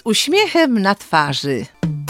uśmiechem na twarzy.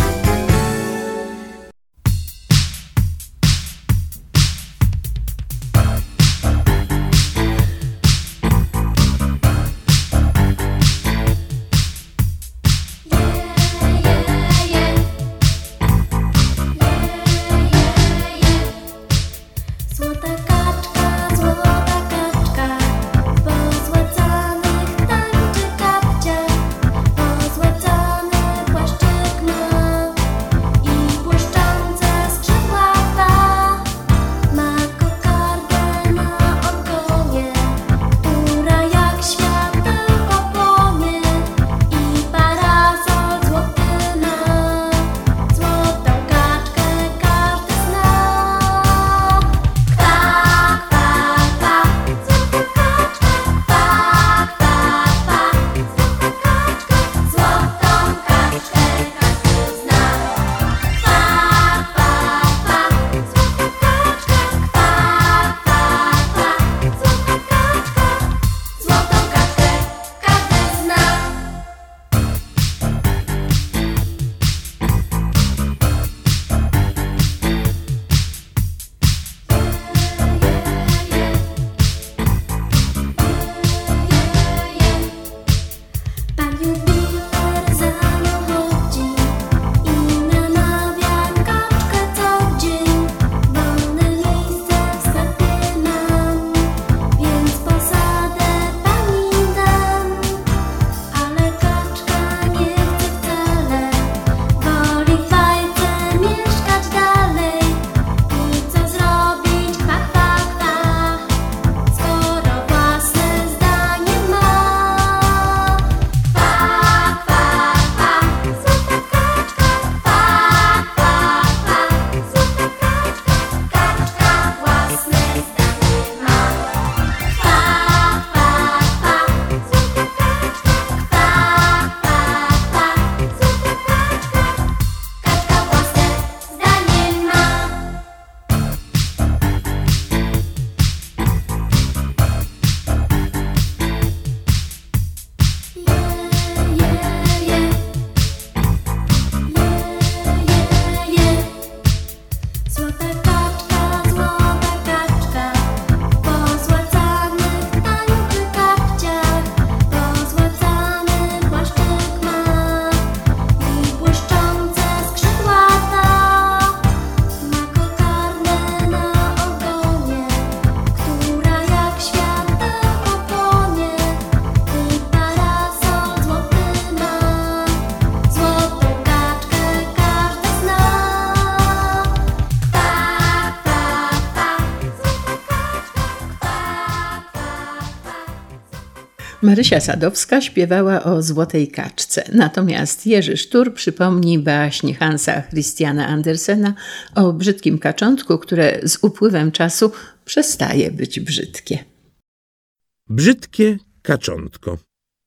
Marysia Sadowska śpiewała o Złotej Kaczce, natomiast Jerzy Sztur przypomni baśń Hansa Christiana Andersena o brzydkim kaczątku, które z upływem czasu przestaje być brzydkie. Brzydkie kaczątko.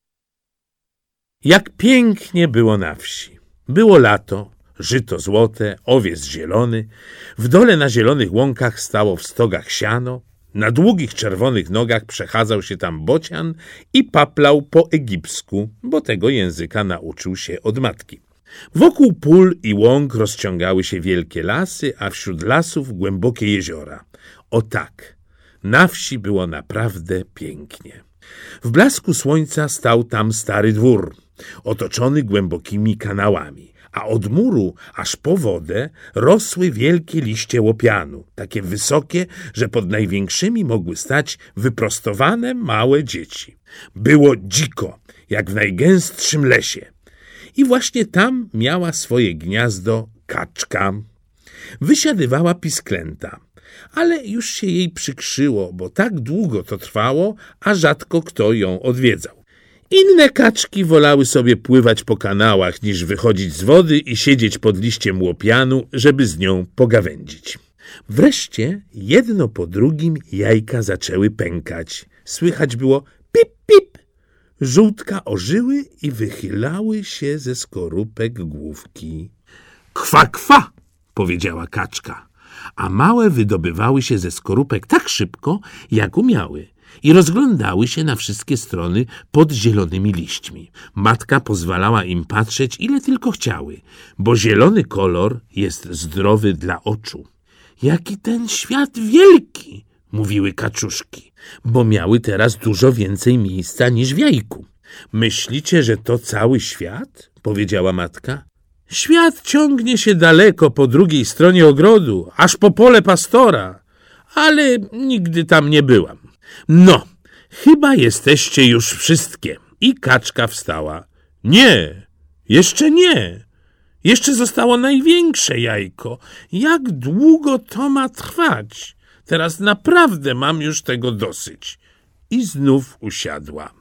Jak pięknie było na wsi. Było lato, żyto złote, owiec zielony, w dole na zielonych łąkach stało w stogach siano, na długich czerwonych nogach przechadzał się tam bocian i paplał po egipsku, bo tego języka nauczył się od matki. Wokół pól i łąk rozciągały się wielkie lasy, a wśród lasów głębokie jeziora. O tak, na wsi było naprawdę pięknie. W blasku słońca stał tam stary dwór, otoczony głębokimi kanałami, a od muru aż po wodę rosły wielkie liście łopianu, takie wysokie, że pod największymi mogły stać wyprostowane małe dzieci. Było dziko, jak w najgęstszym lesie. I właśnie tam miała swoje gniazdo kaczka. Wysiadywała pisklęta, ale już się jej przykrzyło, bo tak długo to trwało, a rzadko kto ją odwiedzał. Inne kaczki wolały sobie pływać po kanałach, niż wychodzić z wody i siedzieć pod liściem łopianu, żeby z nią pogawędzić. Wreszcie jedno po drugim jajka zaczęły pękać. Słychać było pip, pip. Żółtka ożyły i wychylały się ze skorupek główki. Kwa, kwa, powiedziała kaczka, a małe wydobywały się ze skorupek tak szybko, jak umiały. i rozglądały się na wszystkie strony pod zielonymi liśćmi. Matka pozwalała im patrzeć, ile tylko chciały, bo zielony kolor jest zdrowy dla oczu. Jaki ten świat wielki, mówiły kaczuszki, bo miały teraz dużo więcej miejsca niż w jajku. Myślicie, że to cały świat? Powiedziała matka. Świat ciągnie się daleko po drugiej stronie ogrodu, aż po pole pastora, ale nigdy tam nie byłam. No, chyba jesteście już wszystkie. I kaczka wstała. Nie, jeszcze nie. Jeszcze zostało największe jajko. Jak długo to ma trwać? Teraz naprawdę mam już tego dosyć. I znów usiadła.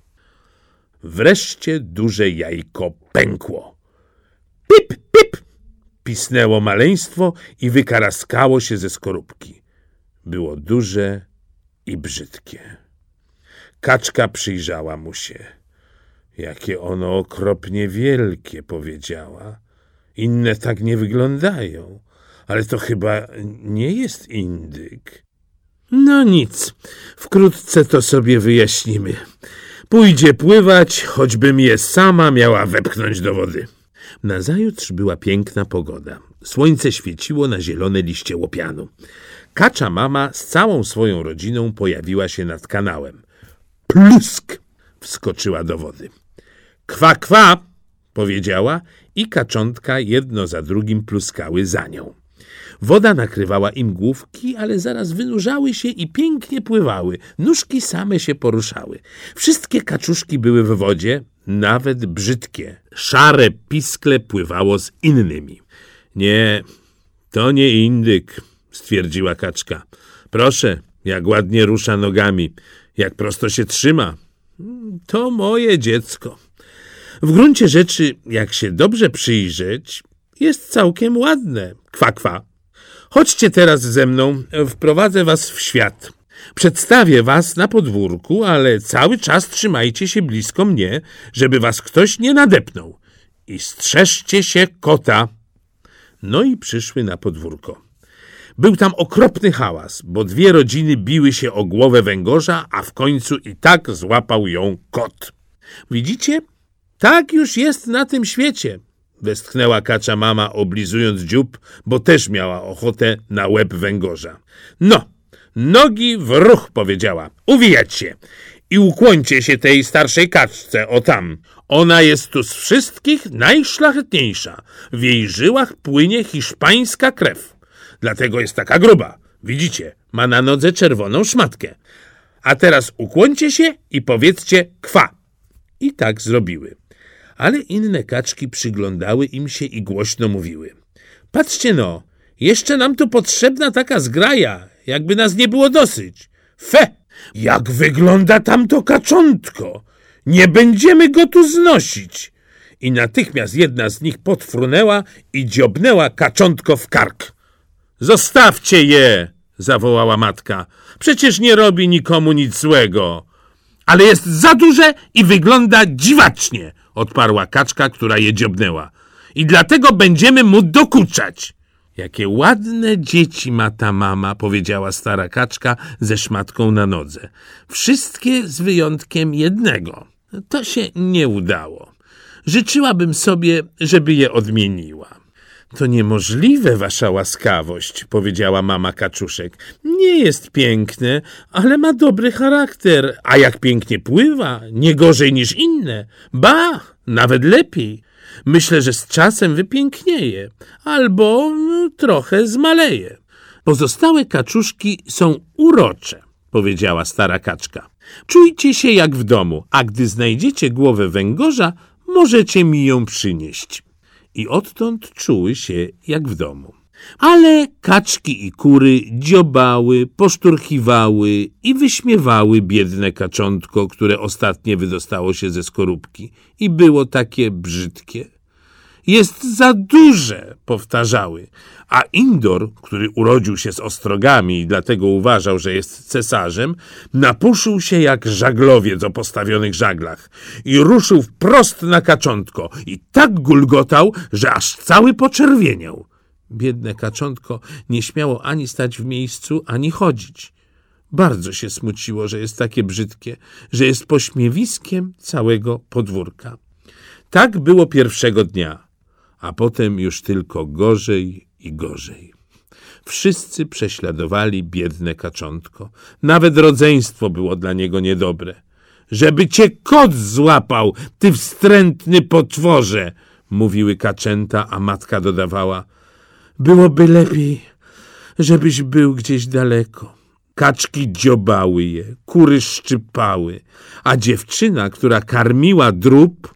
Wreszcie duże jajko pękło. Pip, pip! Pisnęło maleństwo i wykaraskało się ze skorupki. Było duże i brzydkie. Kaczka przyjrzała mu się. Jakie ono okropnie wielkie, powiedziała. Inne tak nie wyglądają, ale to chyba nie jest indyk. No nic, wkrótce to sobie wyjaśnimy. Pójdzie pływać, choćbym je sama miała wepchnąć do wody. Nazajutrz była piękna pogoda. Słońce świeciło na zielone liście łopianu. Kacza mama z całą swoją rodziną pojawiła się nad kanałem. Plusk! Wskoczyła do wody. Kwa, kwa! Powiedziała i kaczątka jedno za drugim pluskały za nią. Woda nakrywała im główki, ale zaraz wynurzały się i pięknie pływały. Nóżki same się poruszały. Wszystkie kaczuszki były w wodzie, nawet brzydkie. Szare piskle pływało z innymi. Nie, to nie indyk, stwierdziła kaczka. Proszę, jak ładnie rusza nogami, jak prosto się trzyma. To moje dziecko. W gruncie rzeczy, jak się dobrze przyjrzeć, jest całkiem ładne. Kwa, kwa. Chodźcie teraz ze mną, wprowadzę was w świat. Przedstawię was na podwórku, ale cały czas trzymajcie się blisko mnie, żeby was ktoś nie nadepnął. I strzeżcie się kota. No i przyszły na podwórko. Był tam okropny hałas, bo dwie rodziny biły się o głowę węgorza, a w końcu i tak złapał ją kot. Widzicie? Tak już jest na tym świecie, westchnęła kacza mama, oblizując dziób, bo też miała ochotę na łeb węgorza. No, nogi w ruch, powiedziała. Uwijać się i ukłońcie się tej starszej kaczce, o tam. Ona jest tu z wszystkich najszlachetniejsza. W jej żyłach płynie hiszpańska krew. Dlatego jest taka gruba. Widzicie, ma na nodze czerwoną szmatkę. A teraz ukłońcie się i powiedzcie kwa. I tak zrobiły. Ale inne kaczki przyglądały im się i głośno mówiły. Patrzcie no, jeszcze nam tu potrzebna taka zgraja, jakby nas nie było dosyć. Fe, jak wygląda tamto kaczątko! Nie będziemy go tu znosić! I natychmiast jedna z nich podfrunęła i dziobnęła kaczątko w kark. Zostawcie je, zawołała matka. Przecież nie robi nikomu nic złego. Ale jest za duże i wygląda dziwacznie, odparła kaczka, która je dziobnęła. I dlatego będziemy mu dokuczać. Jakie ładne dzieci ma ta mama, powiedziała stara kaczka ze szmatką na nodze. Wszystkie z wyjątkiem jednego. To się nie udało. Życzyłabym sobie, żeby je odmieniła. To niemożliwe, wasza łaskawość, powiedziała mama kaczuszek. Nie jest piękne, ale ma dobry charakter, a jak pięknie pływa, nie gorzej niż inne. Ba, nawet lepiej. Myślę, że z czasem wypięknieje, albo trochę zmaleje. Pozostałe kaczuszki są urocze, powiedziała stara kaczka. Czujcie się jak w domu, a gdy znajdziecie głowę węgorza, możecie mi ją przynieść. I odtąd czuły się jak w domu. Ale kaczki i kury dziobały, poszturchiwały i wyśmiewały biedne kaczątko, które ostatnie wydostało się ze skorupki i było takie brzydkie. Jest za duże, powtarzały, a Indor, który urodził się z ostrogami i dlatego uważał, że jest cesarzem, napuszył się jak żaglowiec o postawionych żaglach i ruszył wprost na kaczątko i tak gulgotał, że aż cały poczerwieniał. Biedne kaczątko nie śmiało ani stać w miejscu, ani chodzić. Bardzo się smuciło, że jest takie brzydkie, że jest pośmiewiskiem całego podwórka. Tak było pierwszego dnia, a potem już tylko gorzej i gorzej. Wszyscy prześladowali biedne kaczątko. Nawet rodzeństwo było dla niego niedobre. Żeby cię kot złapał, ty wstrętny potworze, mówiły kaczęta, a matka dodawała: byłoby lepiej, żebyś był gdzieś daleko. Kaczki dziobały je, kury szczypały, a dziewczyna, która karmiła drób,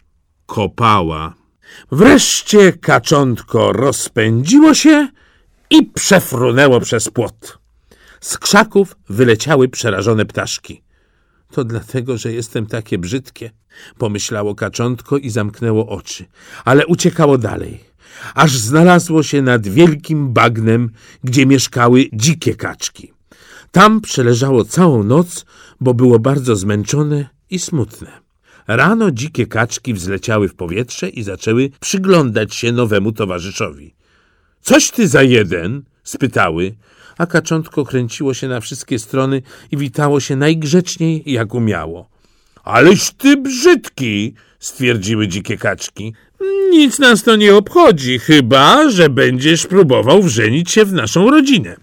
kopała. Wreszcie kaczątko rozpędziło się i przefrunęło przez płot. Z krzaków wyleciały przerażone ptaszki. To dlatego, że jestem takie brzydkie, pomyślało kaczątko i zamknęło oczy, ale uciekało dalej, aż znalazło się nad wielkim bagnem, gdzie mieszkały dzikie kaczki. Tam przeleżało całą noc, bo było bardzo zmęczone i smutne. Rano dzikie kaczki wzleciały w powietrze i zaczęły przyglądać się nowemu towarzyszowi. Coś ty za jeden? Spytały, a kaczątko kręciło się na wszystkie strony i witało się najgrzeczniej, jak umiało. Aleś ty brzydki, stwierdziły dzikie kaczki. Nic nas to nie obchodzi, chyba że będziesz próbował wżenić się w naszą rodzinę.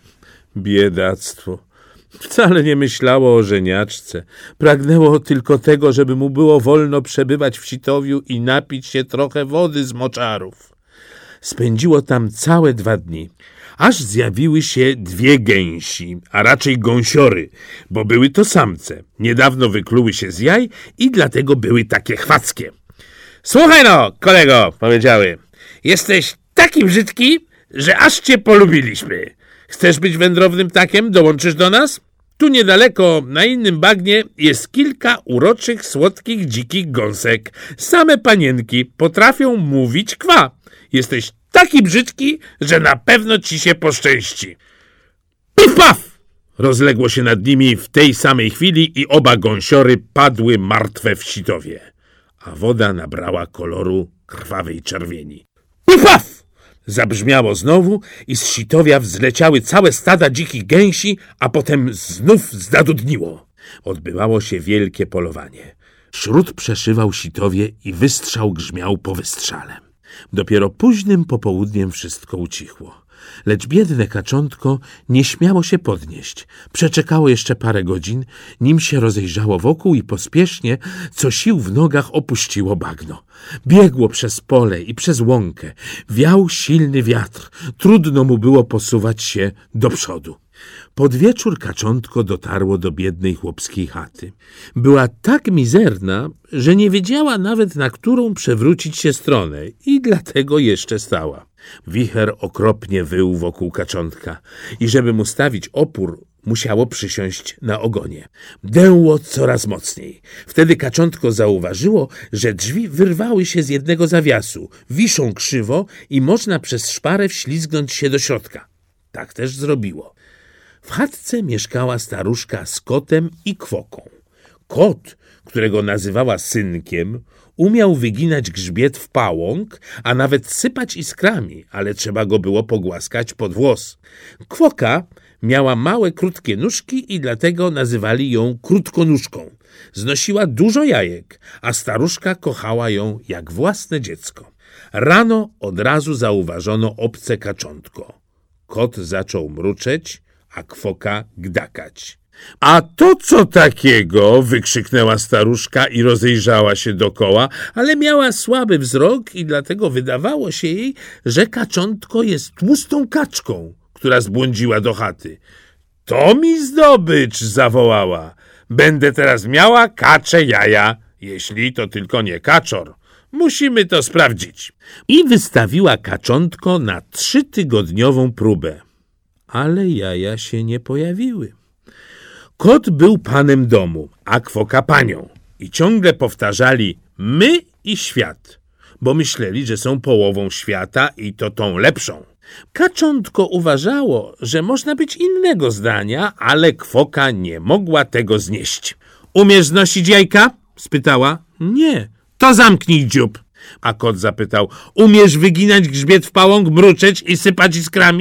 Biedactwo. Wcale nie myślało o żeniaczce. Pragnęło tylko tego, żeby mu było wolno przebywać w Sitowiu i napić się trochę wody z moczarów. Spędziło tam całe 2 dni, aż zjawiły się 2 gęsi, a raczej gąsiory, bo były to samce. Niedawno wykluły się z jaj i dlatego były takie chwackie. Słuchaj no, kolego, powiedziały, jesteś taki brzydki, że aż cię polubiliśmy. Chcesz być wędrownym ptakiem? Dołączysz do nas? Tu niedaleko, na innym bagnie, jest kilka uroczych, słodkich, dzikich gąsek. Same panienki potrafią mówić kwa. Jesteś taki brzydki, że na pewno ci się poszczęści. Pif paf! Rozległo się nad nimi w tej samej chwili i oba gąsiory padły martwe w Sitowie, a woda nabrała koloru krwawej czerwieni. Pif paf! Zabrzmiało znowu i z Sitowia wzleciały całe stada dzikich gęsi, a potem znów zdadudniło. Odbywało się wielkie polowanie. Śród przeszywał Sitowie i wystrzał grzmiał po wystrzale. Dopiero późnym popołudniem wszystko ucichło. Lecz biedne kaczątko nie śmiało się podnieść. Przeczekało jeszcze parę godzin, nim się rozejrzało wokół i pospiesznie, co sił w nogach, opuściło bagno. Biegło przez pole i przez łąkę. Wiał silny wiatr. Trudno mu było posuwać się do przodu. Pod wieczór kaczątko dotarło do biednej chłopskiej chaty. Była tak mizerna, że nie wiedziała nawet, na którą przewrócić się stronę i dlatego jeszcze stała. Wicher okropnie wył wokół kaczątka i żeby mu stawić opór, musiało przysiąść na ogonie. Dęło coraz mocniej. Wtedy kaczątko zauważyło, że drzwi wyrwały się z jednego zawiasu, wiszą krzywo i można przez szparę wślizgnąć się do środka. Tak też zrobiło. W chatce mieszkała staruszka z kotem i kwoką. Kot, którego nazywała synkiem, umiał wyginać grzbiet w pałąk, a nawet sypać iskrami, ale trzeba go było pogłaskać pod włos. Kwoka miała małe, krótkie nóżki i dlatego nazywali ją krótkonóżką. Znosiła dużo jajek, a staruszka kochała ją jak własne dziecko. Rano od razu zauważono obce kaczątko. Kot zaczął mruczeć, a kwoka gdakać. A to co takiego? Wykrzyknęła staruszka i rozejrzała się dokoła, ale miała słaby wzrok i dlatego wydawało się jej, że kaczątko jest tłustą kaczką, która zbłądziła do chaty. To mi zdobycz, zawołała. Będę teraz miała kacze jaja, jeśli to tylko nie kaczor. Musimy to sprawdzić. I wystawiła kaczątko na 3-tygodniową próbę. Ale jaja się nie pojawiły. Kot był panem domu, a kwoka panią. I ciągle powtarzali my i świat, bo myśleli, że są połową świata i to tą lepszą. Kaczątko uważało, że można być innego zdania, ale kwoka nie mogła tego znieść. Umiesz znosić jajka? Spytała. Nie. To zamknij dziób. A kot zapytał. Umiesz wyginać grzbiet w pałąk, mruczeć i sypać iskrami?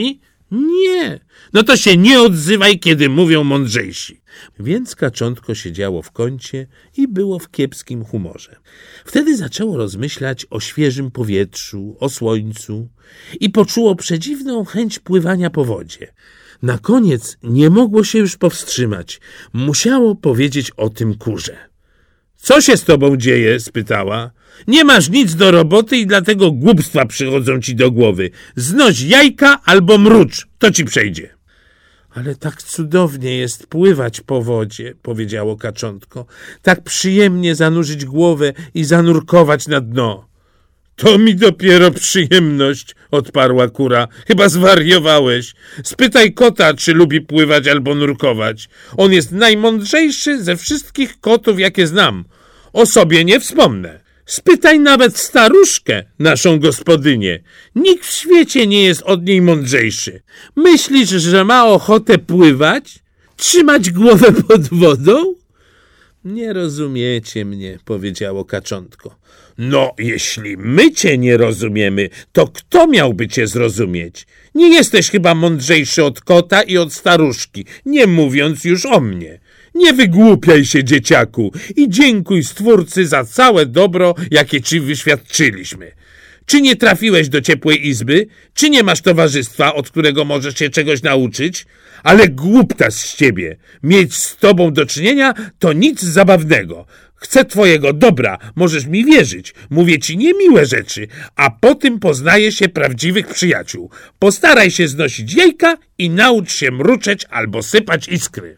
Nie, no to się nie odzywaj, kiedy mówią mądrzejsi. Więc kaczątko siedziało w kącie i było w kiepskim humorze. Wtedy zaczęło rozmyślać o świeżym powietrzu, o słońcu i poczuło przedziwną chęć pływania po wodzie. Na koniec nie mogło się już powstrzymać. Musiało powiedzieć o tym kurze. Co się z tobą dzieje? Spytała. Nie masz nic do roboty i dlatego głupstwa przychodzą ci do głowy. Znoś jajka albo mrucz, to ci przejdzie. Ale tak cudownie jest pływać po wodzie, powiedziało kaczątko. Tak przyjemnie zanurzyć głowę i zanurkować na dno. To mi dopiero przyjemność, odparła kura. Chyba zwariowałeś. Spytaj kota, czy lubi pływać albo nurkować. On jest najmądrzejszy ze wszystkich kotów, jakie znam. O sobie nie wspomnę. Spytaj nawet staruszkę, naszą gospodynię. Nikt w świecie nie jest od niej mądrzejszy. Myślisz, że ma ochotę pływać? Trzymać głowę pod wodą? Nie rozumiecie mnie, powiedziało kaczątko. No, jeśli my cię nie rozumiemy, to kto miałby cię zrozumieć? Nie jesteś chyba mądrzejszy od kota i od staruszki, nie mówiąc już o mnie. Nie wygłupiaj się, dzieciaku, i dziękuj Stwórcy za całe dobro, jakie ci wyświadczyliśmy. Czy nie trafiłeś do ciepłej izby? Czy nie masz towarzystwa, od którego możesz się czegoś nauczyć? Ale głuptas z ciebie. Mieć z tobą do czynienia to nic zabawnego. Chcę twojego dobra, możesz mi wierzyć. Mówię ci niemiłe rzeczy, a po tym poznaje się prawdziwych przyjaciół. Postaraj się znosić jajka i naucz się mruczeć albo sypać iskry.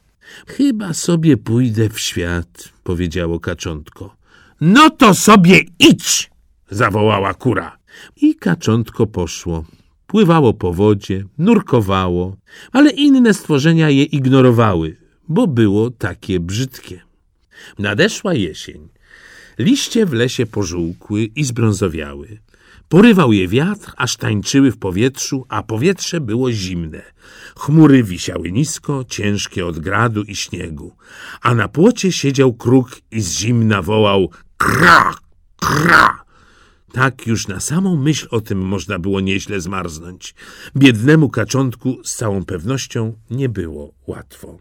Chyba sobie pójdę w świat, powiedziało kaczątko. No to sobie idź, zawołała kura. I kaczątko poszło. Pływało po wodzie, nurkowało, ale inne stworzenia je ignorowały, bo było takie brzydkie. Nadeszła jesień. Liście w lesie pożółkły i zbrązowiały. Porywał je wiatr, aż tańczyły w powietrzu, a powietrze było zimne. Chmury wisiały nisko, ciężkie od gradu i śniegu, a na płocie siedział kruk i z zimna wołał kra, kra. Tak już na samą myśl o tym można było nieźle zmarznąć. Biednemu kaczątku z całą pewnością nie było łatwo.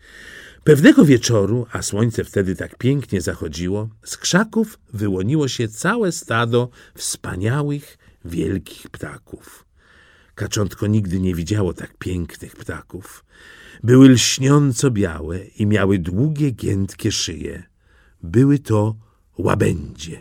Pewnego wieczoru, a słońce wtedy tak pięknie zachodziło, z krzaków wyłoniło się całe stado wspaniałych, wielkich ptaków. Kaczątko nigdy nie widziało tak pięknych ptaków. Były lśniąco białe i miały długie, giętkie szyje. Były to łabędzie.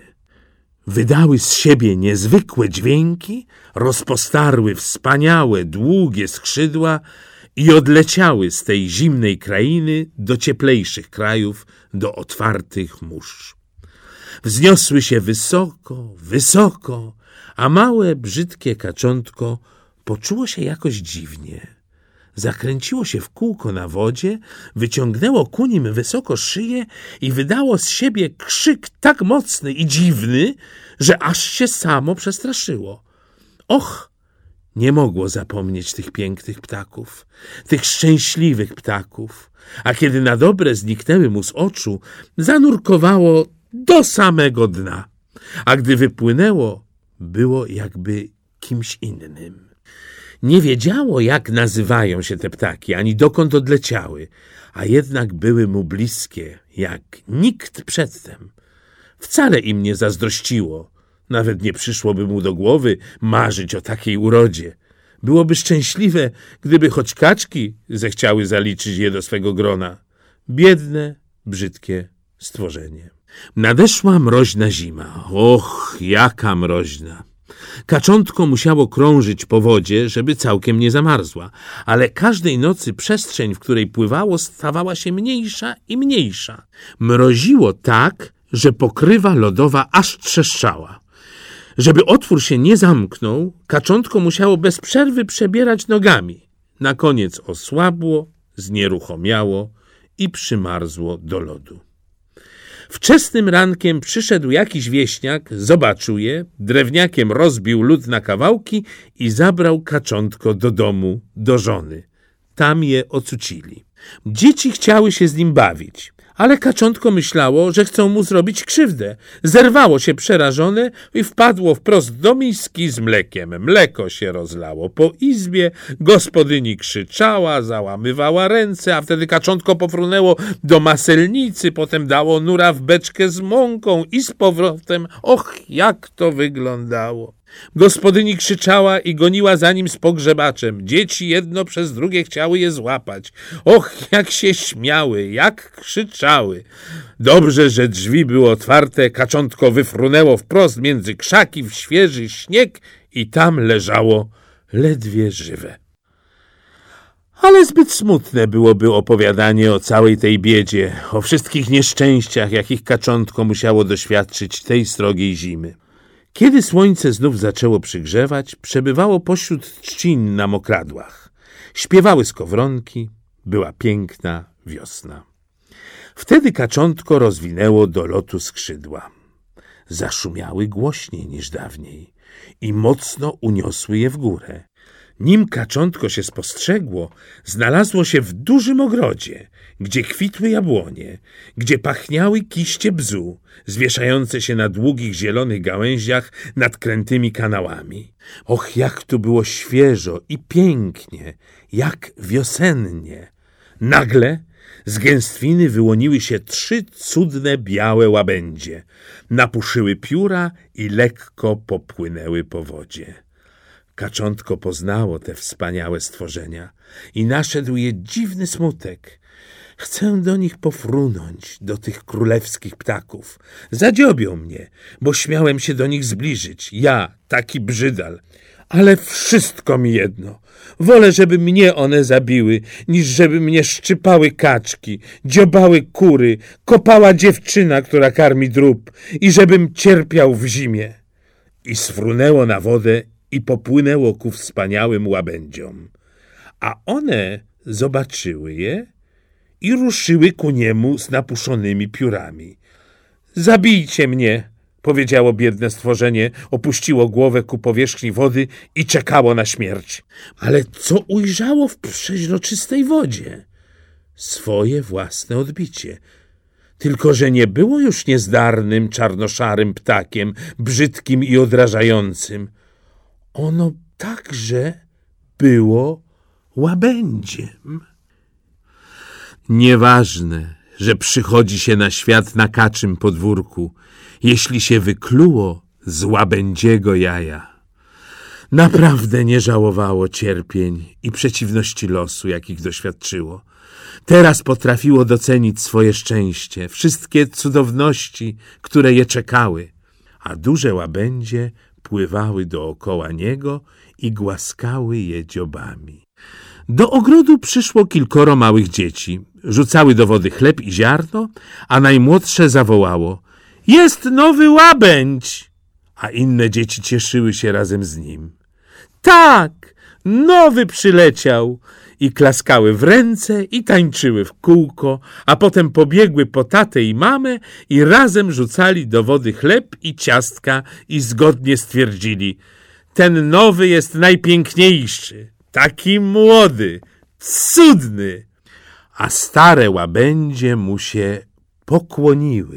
Wydały z siebie niezwykłe dźwięki, rozpostarły wspaniałe, długie skrzydła i odleciały z tej zimnej krainy do cieplejszych krajów, do otwartych mórz. Wzniosły się wysoko, wysoko, a małe, brzydkie kaczątko poczuło się jakoś dziwnie. Zakręciło się w kółko na wodzie, wyciągnęło ku nim wysoko szyję i wydało z siebie krzyk tak mocny i dziwny, że aż się samo przestraszyło. Och, nie mogło zapomnieć tych pięknych ptaków, tych szczęśliwych ptaków, a kiedy na dobre zniknęły mu z oczu, zanurkowało do samego dna, a gdy wypłynęło, było jakby kimś innym. Nie wiedziało, jak nazywają się te ptaki, ani dokąd odleciały, a jednak były mu bliskie, jak nikt przedtem. Wcale im nie zazdrościło, nawet nie przyszłoby mu do głowy marzyć o takiej urodzie. Byłoby szczęśliwe, gdyby choć kaczki zechciały zaliczyć je do swego grona. Biedne, brzydkie stworzenie. Nadeszła mroźna zima. Och, jaka mroźna! Kaczątko musiało krążyć po wodzie, żeby całkiem nie zamarzła, ale każdej nocy przestrzeń, w której pływało, stawała się mniejsza i mniejsza. Mroziło tak, że pokrywa lodowa aż trzeszczała. Żeby otwór się nie zamknął, kaczątko musiało bez przerwy przebierać nogami. Na koniec osłabło, znieruchomiało i przymarzło do lodu. Wczesnym rankiem przyszedł jakiś wieśniak, zobaczył je, drewniakiem rozbił lód na kawałki i zabrał kaczątko do domu, do żony. Tam je ocucili. Dzieci chciały się z nim bawić, Ale kaczątko myślało, że chcą mu zrobić krzywdę. Zerwało się przerażone i wpadło wprost do miski z mlekiem. Mleko się rozlało po izbie, gospodyni krzyczała, załamywała ręce, a wtedy kaczątko pofrunęło do maselnicy, potem dało nura w beczkę z mąką i z powrotem. Och, jak to wyglądało! Gospodyni krzyczała i goniła za nim z pogrzebaczem. Dzieci jedno przez drugie chciały je złapać. Och, jak się śmiały, jak krzyczały. Dobrze, że drzwi były otwarte, kaczątko wyfrunęło wprost między krzaki w świeży śnieg i tam leżało ledwie żywe. Ale zbyt smutne byłoby opowiadanie o całej tej biedzie, o wszystkich nieszczęściach, jakich kaczątko musiało doświadczyć tej srogiej zimy. Kiedy słońce znów zaczęło przygrzewać, przebywało pośród trzcin na mokradłach. Śpiewały skowronki, była piękna wiosna. Wtedy kaczątko rozwinęło do lotu skrzydła. Zaszumiały głośniej niż dawniej i mocno uniosły je w górę. Nim kaczątko się spostrzegło, znalazło się w dużym ogrodzie, gdzie kwitły jabłonie, gdzie pachniały kiście bzu, zwieszające się na długich zielonych gałęziach nad krętymi kanałami. Och, jak tu było świeżo i pięknie, jak wiosennie! Nagle z gęstwiny wyłoniły się 3 cudne białe łabędzie, napuszyły pióra i lekko popłynęły po wodzie. Kaczątko poznało te wspaniałe stworzenia i naszedł je dziwny smutek. Chcę do nich pofrunąć, do tych królewskich ptaków. Zadziobią mnie, bo śmiałem się do nich zbliżyć. Ja, taki brzydal. Ale wszystko mi jedno. Wolę, żeby mnie one zabiły, niż żeby mnie szczypały kaczki, dziobały kury, kopała dziewczyna, która karmi drób i żebym cierpiał w zimie. I sfrunęło na wodę i popłynęło ku wspaniałym łabędziom. A one zobaczyły je i ruszyły ku niemu z napuszonymi piórami. Zabijcie mnie, powiedziało biedne stworzenie, opuściło głowę ku powierzchni wody i czekało na śmierć. Ale co ujrzało w przeźroczystej wodzie? Swoje własne odbicie. Tylko że nie było już niezdarnym, czarnoszarym ptakiem, brzydkim i odrażającym. Ono także było łabędziem. Nieważne, że przychodzi się na świat na kaczym podwórku, jeśli się wykluło z łabędziego jaja. Naprawdę nie żałowało cierpień i przeciwności losu, jakich doświadczyło. Teraz potrafiło docenić swoje szczęście, wszystkie cudowności, które je czekały, a duże łabędzie pływały dookoła niego i głaskały je dziobami. Do ogrodu przyszło kilkoro małych dzieci. Rzucały do wody chleb i ziarno, a najmłodsze zawołało: jest nowy łabędź! A inne dzieci cieszyły się razem z nim. Tak, nowy przyleciał! I klaskały w ręce i tańczyły w kółko, a potem pobiegły po tatę i mamę i razem rzucali do wody chleb i ciastka i zgodnie stwierdzili: ten nowy jest najpiękniejszy, taki młody, cudny. A stare łabędzie mu się pokłoniły.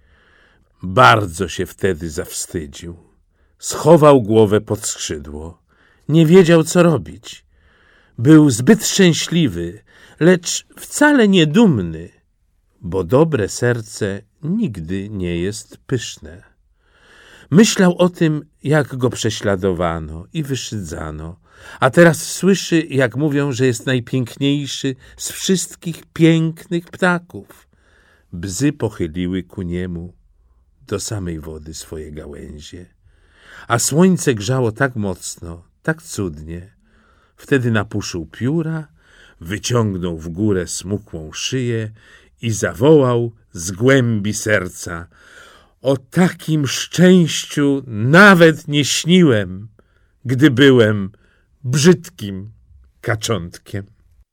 Bardzo się wtedy zawstydził. Schował głowę pod skrzydło. Nie wiedział, co robić. Był zbyt szczęśliwy, lecz wcale nie dumny, bo dobre serce nigdy nie jest pyszne. Myślał o tym, jak go prześladowano i wyszydzano, a teraz słyszy, jak mówią, że jest najpiękniejszy z wszystkich pięknych ptaków. Bzy pochyliły ku niemu do samej wody swoje gałęzie, a słońce grzało tak mocno, tak cudnie. Wtedy napuszył pióra, wyciągnął w górę smukłą szyję i zawołał z głębi serca: o takim szczęściu nawet nie śniłem, gdy byłem brzydkim kaczątkiem.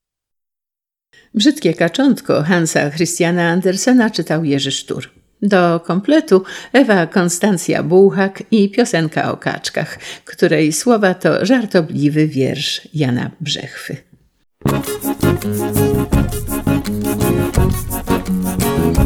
Brzydkie kaczątko Hansa Christiana Andersena czytał Jerzy Sztur. Do kompletu Ewa Konstancja Bułhak i piosenka o kaczkach, której słowa to żartobliwy wiersz Jana Brzechwy.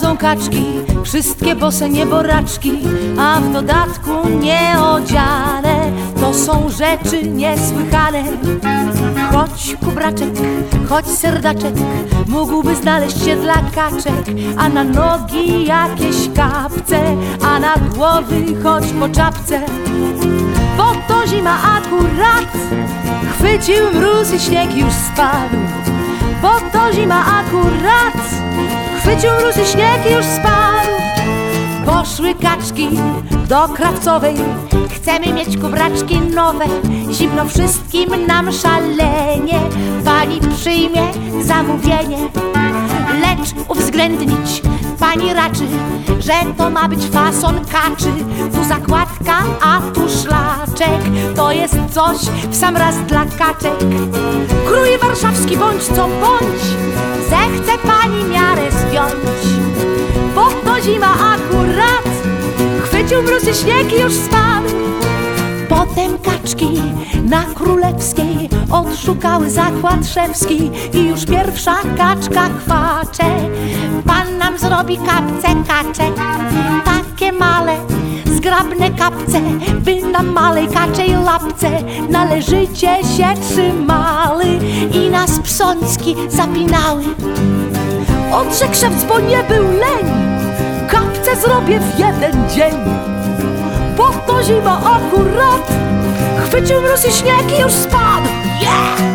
Chodzą kaczki, wszystkie bose nieboraczki, a w dodatku nieodziane. To są rzeczy niesłychane. Choć kubraczek, choć serdaczek mógłby znaleźć się dla kaczek, a na nogi jakieś kapce, a na głowy choć po czapce. Bo to zima akurat, chwycił mróz i śnieg już spadł. Bo to zima akurat, chwycił mróz i śnieg już spadł. Poszły kaczki do krawcowej, chcemy mieć kubraczki nowe. Zimno wszystkim nam szalenie, pani przyjmie zamówienie. Lecz uwzględnić pani raczy, że to ma być fason kaczy. Tu zakładka, a tu szlaczek, to jest coś w sam raz dla kaczek. Krój warszawski bądź co bądź, zechce pani miarę zwiąć. Bo to zima akurat, chwycił mróz i śnieg i już spadł. Potem kaczki na Królewskiej odszukały zakład szewski i już pierwsza kaczka kwacze. Pan nam zrobi kapce kaczek, takie male, zgrabne kapce, by na malej kaczej lapce należycie się trzymały i nas psączki zapinały. Odrzekł szewc, bo nie był leń, kapce zrobię w jeden dzień. Bo to zima akurat, chwycił mróz i śnieg i już spadł. Yeah!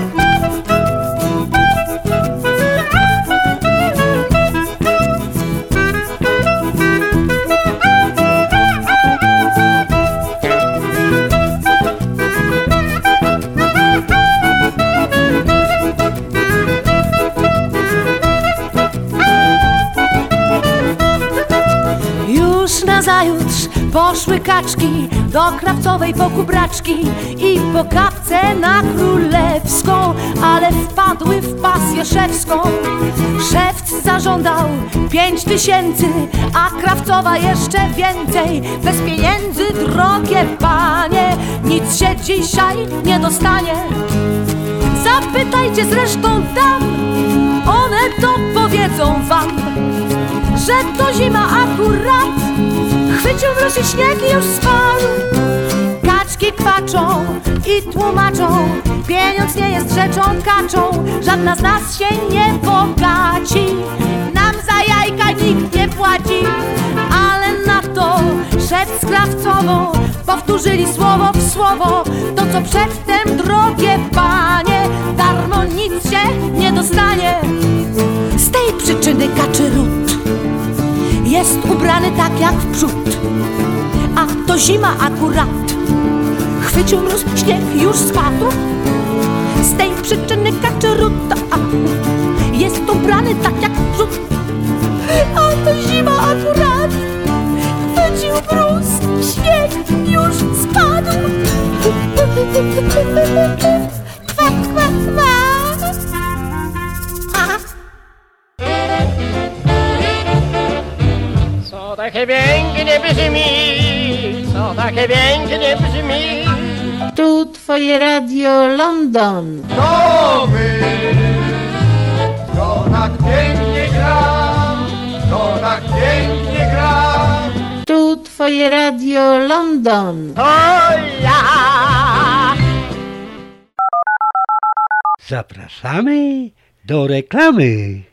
Nazajutrz poszły kaczki do krawcowej po kubraczki i po kapce na Królewską, ale wpadły w pasję szewską. Szewc zażądał 5000, a krawcowa jeszcze więcej. Bez pieniędzy, drogie panie, nic się dzisiaj nie dostanie. Zapytajcie zresztą dam, one to powiedzą wam, że to zima akurat, chwycił mróz i śnieg i już spadł. Kaczki kwaczą i tłumaczą, pieniądz nie jest rzeczą kaczą. Żadna z nas się nie bogaci, nam za jajka nikt nie płaci. Ale na to szewc z krawcową powtórzyli słowo w słowo. To co przedtem, drogie panie, darmo nic się nie dostanie. Z tej przyczyny kaczy ród jest ubrany tak jak wprzód, a to zima akurat, chwycił mróz, śnieg już spadł. Z tej przyczyny kaczy ród jest ubrany tak jak wprzód, a to zima akurat, chwycił mróz, śnieg już spadł. Kwa, kwa, kwa. Co takie pięknie brzmi, co takie pięknie brzmi. Tu twoje radio London. To my, to tak pięknie gra, to tak pięknie gra. Tu twoje radio London. To ja! Zapraszamy do reklamy.